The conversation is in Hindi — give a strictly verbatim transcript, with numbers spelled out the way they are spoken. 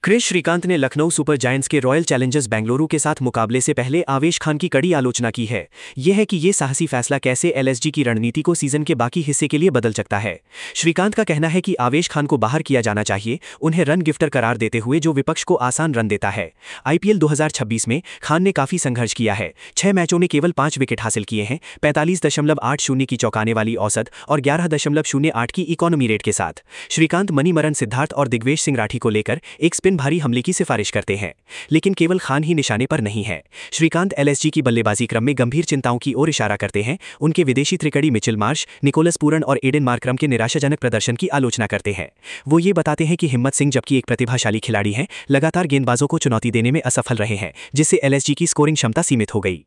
क्रिस श्रीकांत ने लखनऊ सुपर जायंट्स के रॉयल चैलेंजर्स बेंगलुरु के साथ मुकाबले से पहले आवेश खान की कड़ी आलोचना की है। यह है कि ये साहसी फैसला कैसे एलएसजी की रणनीति को सीजन के बाकी हिस्से के लिए बदल सकता है। श्रीकांत का कहना है कि आवेश खान को बाहर किया जाना चाहिए, उन्हें रन गिफ्टर करार देते हुए जो विपक्ष को आसान रन देता है। आईपीएल दो हज़ार छब्बीस में खान ने काफी संघर्ष किया है। छह मैचों में केवल पांच विकेट हासिल किए हैं, पैंतालीस दशमलव आठ शून्य की चौंकाने वाली औसत और ग्यारह दशमलव शून्य आठ की इकोनॉमी रेट के साथ। श्रीकांत मणिमरन सिद्धार्थ और दिग्वेश सिंह राठी को लेकर एक स्पिन भारी हमले की सिफारिश करते हैं, लेकिन केवल खान ही निशाने पर नहीं है। श्रीकांत एलएसजी की बल्लेबाजी क्रम में गंभीर चिंताओं की ओर इशारा करते हैं। उनके विदेशी त्रिकड़ी मिचेल मार्श, निकोलस पूरन और एडन मार्करम के निराशाजनक प्रदर्शन की आलोचना करते हैं। वो ये बताते हैं कि हिम्मत सिंह, जबकि एक प्रतिभाशाली खिलाड़ी हैं, लगातार गेंदबाजों को चुनौती देने में असफल रहे हैं, जिससे एलएसजी की स्कोरिंग क्षमता सीमित हो गई।